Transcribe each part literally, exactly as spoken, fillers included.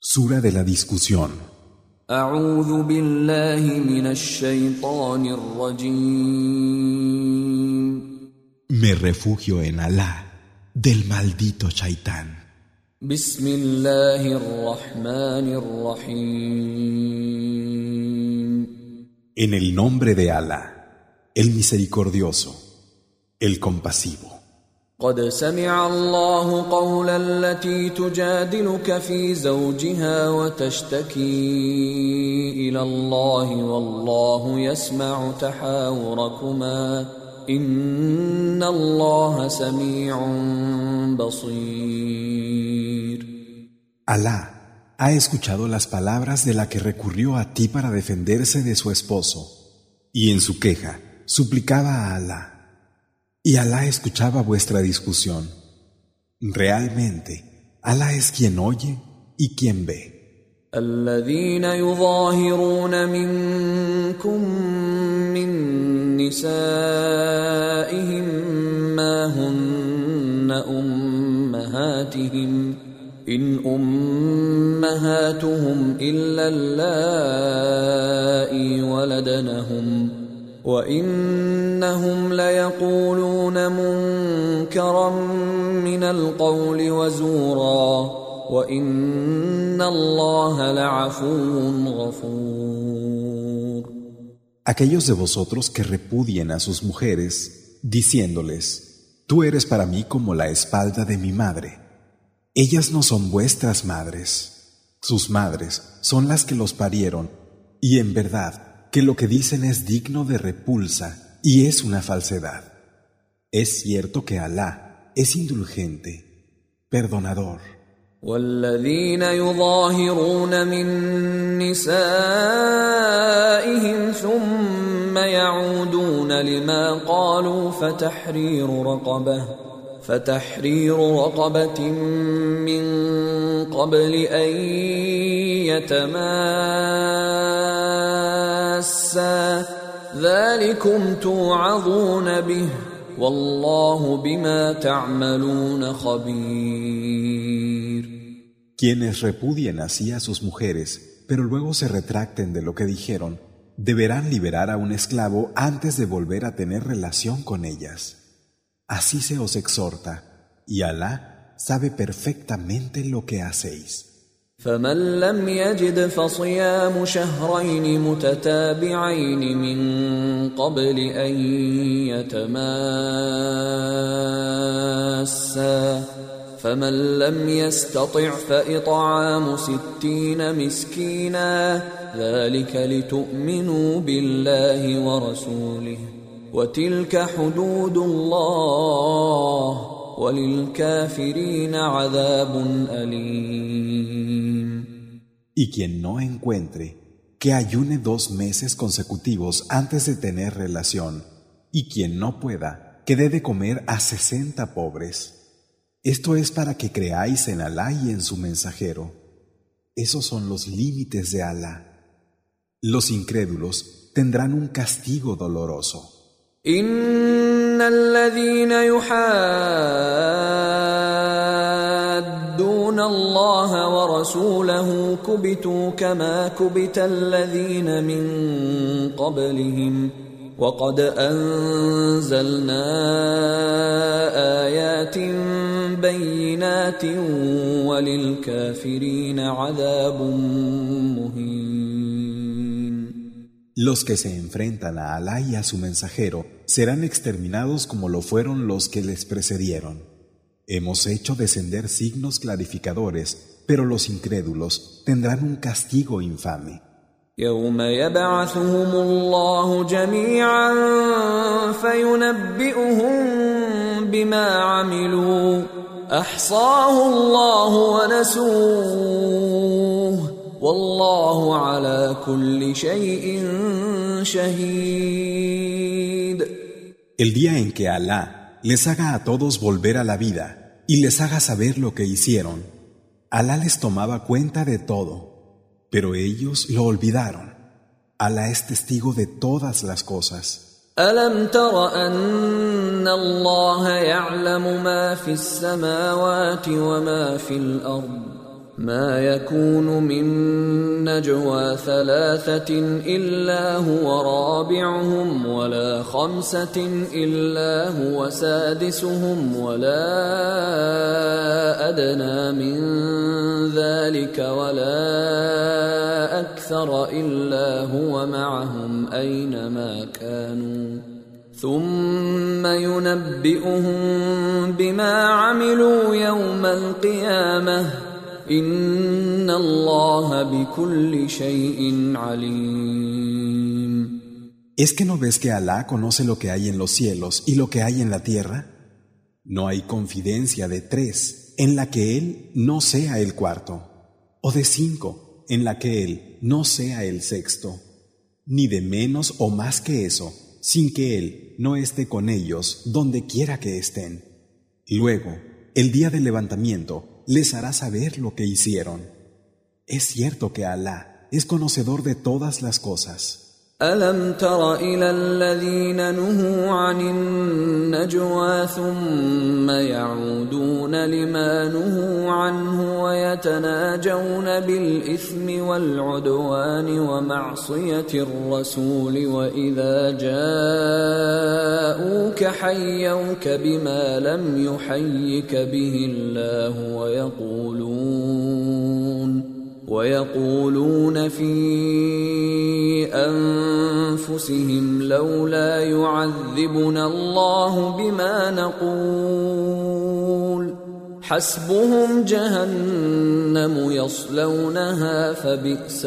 Sura de la discusión. أعوذ بالله من الشيطان الرجيم. Me refugio en Alá del maldito Shaitán. بسم الله الرحمن الرحيم. En el nombre de Alá, el misericordioso, el compasivo. قد سمع الله قول التي تجادلك في زوجها وتشتكي إلى الله والله يسمع تحاوركما إن الله سميع بصير. Alá ha escuchado las palabras de la que recurrió a ti para defenderse de su esposo, y en su queja suplicaba a Alá. Y Alá escuchaba vuestra discusión. Realmente, Alá es quien oye y quien ve. الذين يظاهرون منكم من نسائهم ما هن أمهاتهم إن أمهاتهم إلا اللائي ولدنهم وإنهم ليقولون منكرا من القول وزورا وإن الله لعفو غفور. Aquellos de vosotros que repudien a sus mujeres, diciéndoles, tú eres para mí como la espalda de mi madre. Ellas no son vuestras madres. Sus madres son las que los parieron, y en verdad, que lo que dicen es digno de repulsa y es una falsedad. Es cierto que Alá es indulgente, perdonador. والذين يظاهرون من نسائهم ثم يعودون لما قالوا فتحرير رقبة فتحرير رقبة من قبل أن يتماسا ذلكم توعظون به والله بما تعملون خبير. Quienes repudien así a sus mujeres, pero luego se retracten de lo que dijeron, deberán liberar a un esclavo antes de volver a tener relación con ellas. Así se os exhorta, y Alá sabe perfectamente lo que hacéis. فمن لم يجد فصيام شهرين متتابعين من قبل أن يتماسا فمن لم يستطع فإطعام ستين مسكينا ذلك لتؤمنوا بالله ورسوله وتلك حدود الله وَلِلْكَافِرِينَ عَذَابٌ أَلِيمٌ. Y quien no encuentre, que ayune dos meses consecutivos antes de tener relación, y quien no pueda, que dé de comer a sesenta pobres. Esto es para que creáis en Alá y en su mensajero. Esos son los límites de Alá. Los incrédulos tendrán un castigo doloroso. إن الذين يحادون الله ورسوله كبتوا كما كبت الذين من قبلهم وقد أنزلنا آيات بينات وللكافرين عذاب مهين. Los que se enfrentan a Alá y a su mensajero serán exterminados como lo fueron los que les precedieron. Hemos hecho descender signos clarificadores, pero los incrédulos tendrán un castigo infame. يوم يبعثهم الله جميعا فينبئهم بما عملوا أحصاه الله ونسوه والله على كل شيء شهيد. El día en que Alá les haga a todos volver a la vida y les haga saber lo que hicieron, Alá les tomaba cuenta de todo, pero ellos lo olvidaron. Alá es testigo de todas las cosas. ألم تر أن الله يعلم ما في السماوات وما في الأرض ما يكون من نجوى ثلاثة إلا هو رابعهم ولا خمسة إلا هو سادسهم ولا أدنى من ذلك ولا أكثر إلا هو معهم أينما كانوا ثم ينبئهم بما عملوا يوم القيامة إن الله بكل شيء عليم. ¿Es que no ves que Alá conoce lo que hay en los cielos y lo que hay en la tierra? No hay confidencia de tres en la que Él no sea el cuarto, o de cinco en la que Él no sea el sexto, ni de menos o más que eso, sin que Él no esté con ellos donde quiera que estén. Luego, el día del levantamiento, les hará saber lo que hicieron. Es cierto que Alá es conocedor de todas las cosas. ألم تر إلى الذين نهوا عن النجوى ثم يعودون لما نهوا عنه ويتناجون بالإثم والعدوان ومعصية الرسول وإذا جاءوك حيوك بما لم يحيك به الله ويقولون ويقولون في أنفسهم لولا يعذبنا الله بما نقول حسبهم جهنم يصلونها فبئس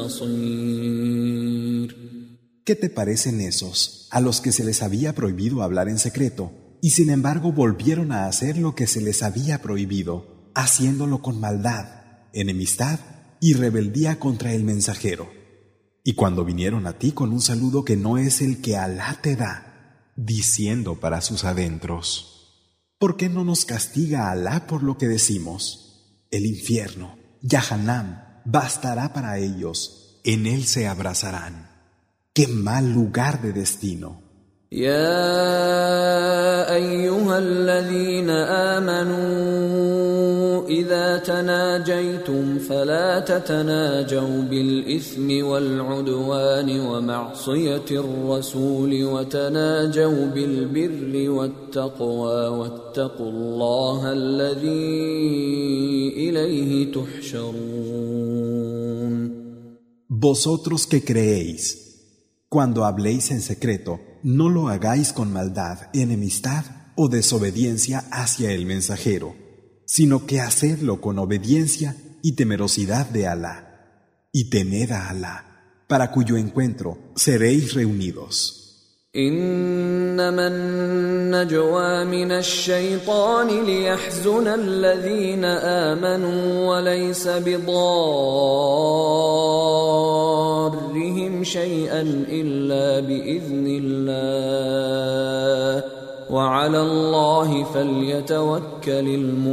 المصير. ¿Qué te parecen esos, a los que se les había prohibido hablar en secreto, y sin embargo volvieron a hacer lo que se les había prohibido, haciéndolo con maldad, enemistad y rebeldía contra el mensajero? Y cuando vinieron a ti con un saludo que no es el que Alá te da, diciendo para sus adentros: ¿por qué no nos castiga Alá por lo que decimos? El infierno, Yahannam, bastará para ellos, en él se abrazarán. ¡Qué mal lugar de destino! يا أيها الذين آمنوا إذا تناجيتم فلا تتناجوا بالإثم والعدوان ومعصية الرسول وتناجوا بالبر والتقوى واتقوا الله الذي إليه تحشرون. Vosotros que creéis, cuando habléis en secreto, no lo hagáis con maldad, enemistad o desobediencia hacia el mensajero, sino que hacedlo con obediencia y temerosidad de Alá. Y temed a Alá, para cuyo encuentro seréis reunidos. إنما النجوى من الشيطان ليحزن الذين آمنوا وليس بضارهم شيئا إلا بإذن الله وعلى الله فليتوكل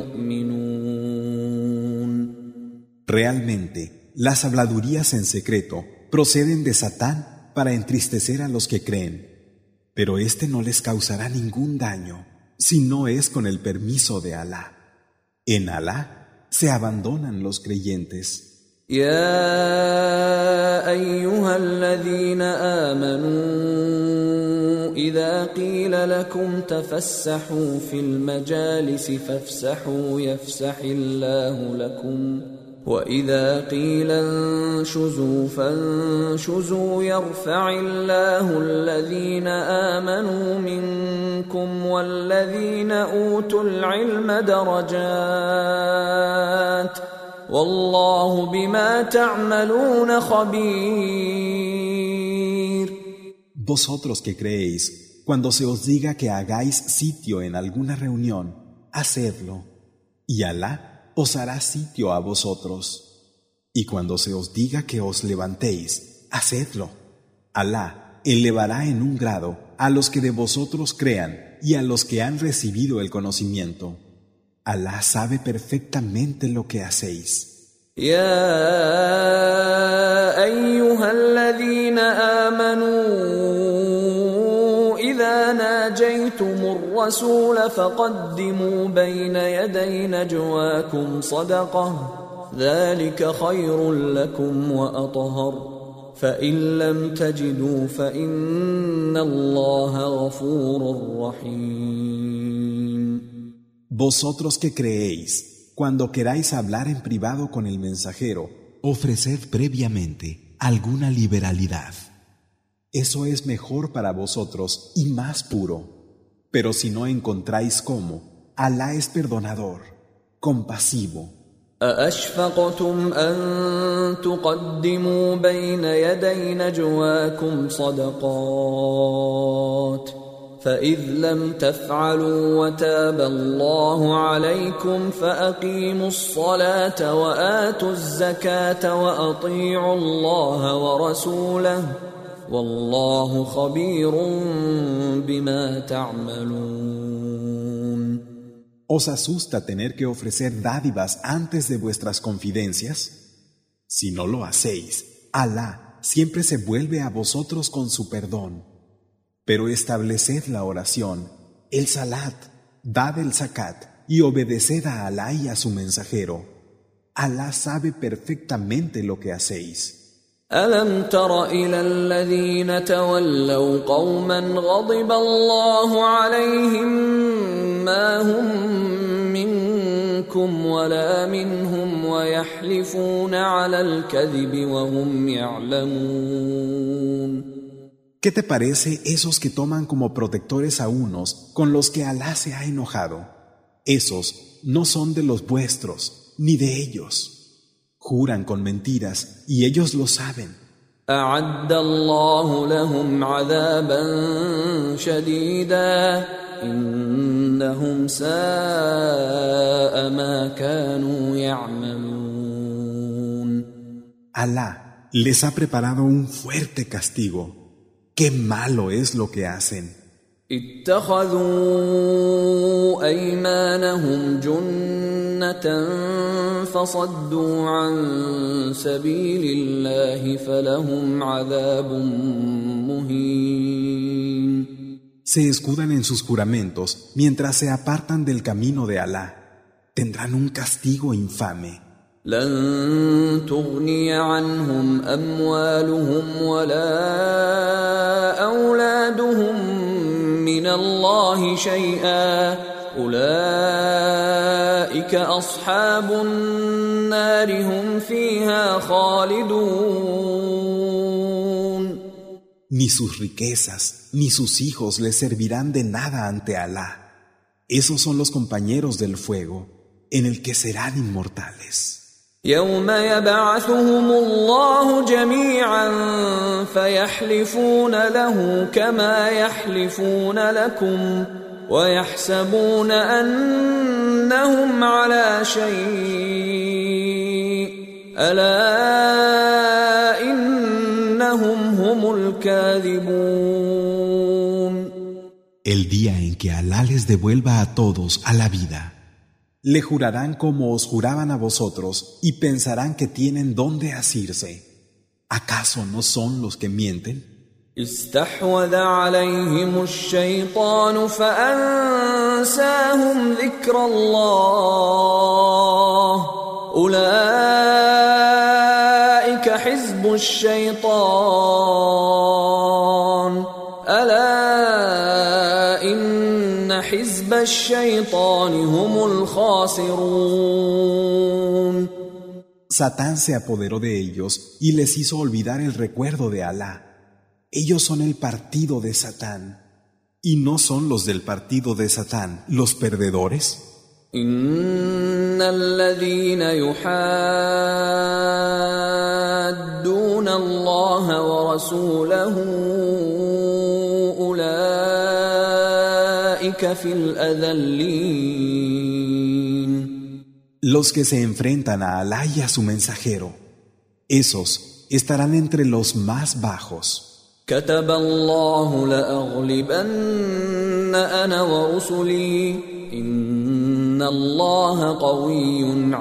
المؤمنون. Realmente, las habladurías en secreto proceden de Satán para entristecer a los que creen. Pero éste no les causará ningún daño, si no es con el permiso de Alá. En Alá se abandonan los creyentes. يا أيها الذين آمنوا إذا قيل لكم تفسحوا في المجالس فافسحوا يفسح الله لكم وإذا قيل انشزوا فانشزوا يرفع الله الذين آمنوا منكم والذين أوتوا العلم درجات والله بما تعملون خبير. Vosotros que creéis, cuando se os diga que hagáis sitio en alguna reunión, hacedlo, y Alá os hará sitio a vosotros. Y cuando se os diga que os levantéis, hacedlo. Alá elevará en un grado a los que de vosotros crean y a los que han recibido el conocimiento. Alá sabe perfectamente lo que hacéis. يا أيها الذين آمنوا إذا ناجيتم الرسول فقدموا بين يدي نجواكم صدقة ذلك خير لكم وأطهر فإن لم تجدوا فإن الله غفور رحيم. Vosotros que creéis, cuando queráis hablar en privado con el mensajero, ofreced previamente alguna liberalidad. Eso es mejor para vosotros y más puro. Pero si no encontráis cómo, Alá es perdonador, compasivo. أأشفقتم أن تقدموا بين يدي نجواكم صدقات فإذ لم تفعلوا وتاب الله عليكم فأقيموا الصلاة وآتوا الزكاة وأطيعوا الله ورسوله والله خبير بما تعملون. ¿Os asusta tener que ofrecer dádivas antes de vuestras confidencias? Si no lo hacéis, Alá siempre se vuelve a vosotros con su perdón. Pero estableced la oración, el salat, dad el zakat y obedeced a Alá y a su mensajero. Alá sabe perfectamente lo que hacéis. ألم تر إلى الذين تولوا قوما غضب الله عليهم ما هم منكم ولا منهم ويحلفون على الكذب وهم يعلمون. ¿Qué te parece esos que toman como protectores a unos con los que Alá se ha enojado? Esos no son de los vuestros, ni de ellos. Juran con mentiras y ellos lo saben. أعد الله لهم عذابا شديدا إنهم ساء ما كانوا يعملون. Alá les ha preparado un fuerte castigo. ¡Qué malo es lo que hacen! اتخذوا أيمانهم جنة فصدوا عن سبيل الله فلهم عذاب مهين. Se escudan en sus juramentos mientras se apartan del camino de Alá. Tendrán un castigo infame. لن تغني عنهم أموالهم ولا أولادهم من الله شيئا أولئك أصحاب النار هم فيها خالدون. Ni sus riquezas ni sus hijos les servirán de nada ante Alá. Esos son los compañeros del fuego, en el que serán inmortales. يوم يبعثهم الله جميعا فيحلفون له كما يحلفون لكم ويحسبون أنهم على شيء ألا إنهم هم الكاذبون. El día en que Alá les devuelva a todos a la vida, le jurarán como os juraban a vosotros y pensarán que tienen dónde asirse. ¿Acaso no son los que mienten? استحوذ عليهم الشيطان فأنساهم ذكر الله أولئك حزب الشيطان ألا إن حزب الشيطان هم الخاسرون. Satán se apoderó de ellos y les hizo olvidar el recuerdo de Alá. Ellos son el partido de Satán. ¿Y no son los del partido de Satán los perdedores? إن الذين يحادون الله ورسوله أولئك في الأذلين. Los que se enfrentan a Alá y a su mensajero, esos estarán entre los más bajos. كتب الله لأغلبن أنا ورسلي إن الله قوي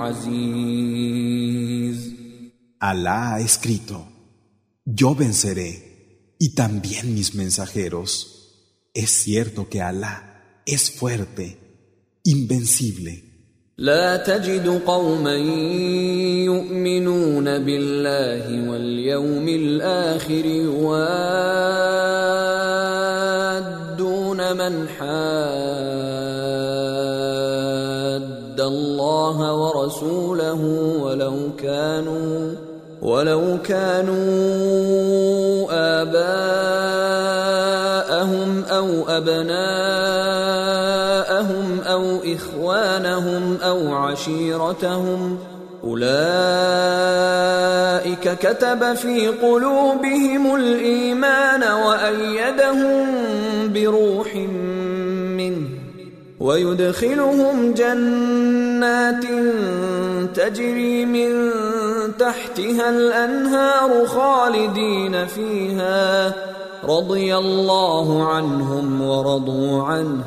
عزيز. Alá ha escrito: yo venceré, y también mis mensajeros. Es cierto que Alá es fuerte, invencible. لا تجد قوما يؤمنون بالله واليوم الآخر يوادون من حاد الله ورسوله ولو كانوا ولو كانوا آباءهم أو أبناءهم أو إخوانهم أو عشيرتهم أولئك كتب في قلوبهم الإيمان وأيدهم بروح منه ويدخلهم جنات تجري من تحتها الأنهار خالدين فيها رضي الله عنهم ورضوا عنه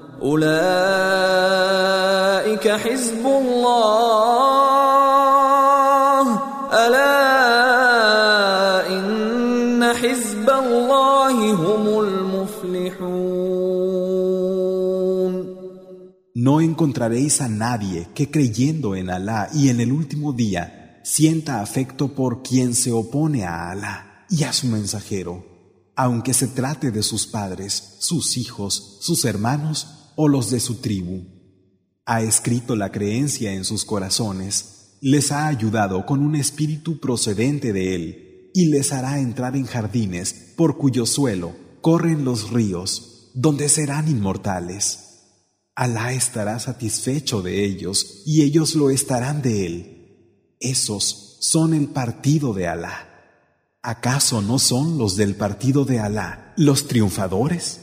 أولئك حزب الله ألا إن حزب الله هم المفلحون. No encontraréis a nadie que creyendo en Alá y en el último día sienta afecto por quien se opone a Alá y a su mensajero, aunque se trate de sus padres, sus hijos, sus hermanos o los de su tribu. Ha escrito la creencia en sus corazones, les ha ayudado con un espíritu procedente de él y les hará entrar en jardines por cuyo suelo corren los ríos, donde serán inmortales. Alá estará satisfecho de ellos y ellos lo estarán de él. Esos son el partido de Alá. ¿Acaso no son los del partido de Alá los triunfadores?